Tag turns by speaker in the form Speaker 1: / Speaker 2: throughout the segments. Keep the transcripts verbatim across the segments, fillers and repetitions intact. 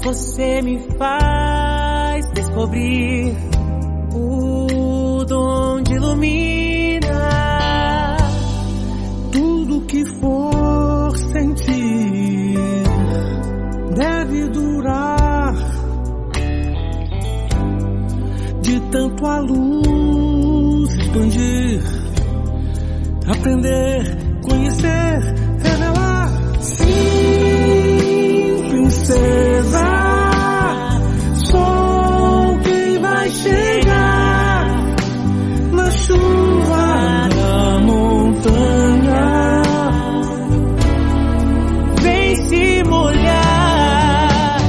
Speaker 1: Você me faz descobrir o dom de ilumina.
Speaker 2: Tudo que for sentir deve durar, de tanto a luz expandir, aprender, conhecer, revelar. Sim, princesa, sou quem vai chegar na chuva da montanha.
Speaker 1: Vem se molhar,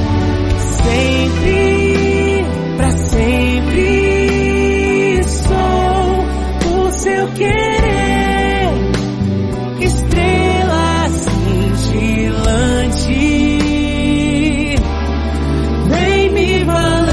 Speaker 1: sempre, pra sempre. Sou o seu querer, estrela cintilante. Vem me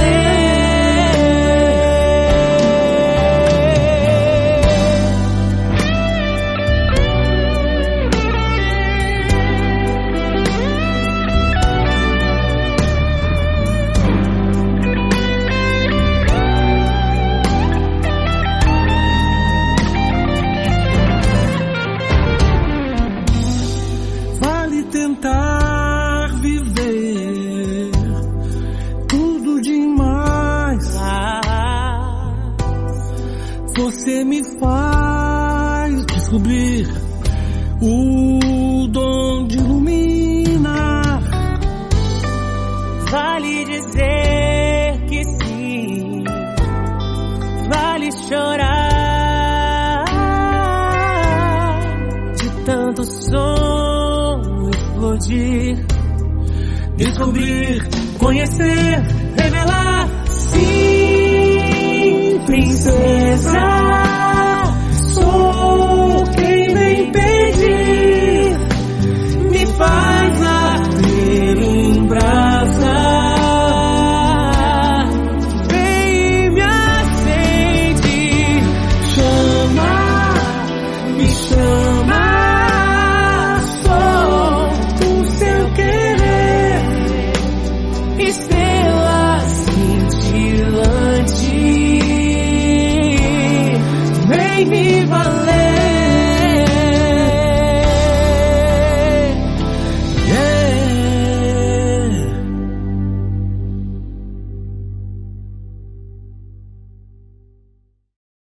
Speaker 2: Tentar viver tudo demais. Você me faz descobrir o dom de iluminar.
Speaker 1: Vale dizer que sim, vale chorar de tanto som explodir,
Speaker 2: Descobrir,
Speaker 1: conhecer, revelar. Sim, princesa, sou quem vem pedir. Me faz arder em brasa. Vem me acende,
Speaker 2: chama,
Speaker 1: me chama. Estrela cintilante, vem me valer.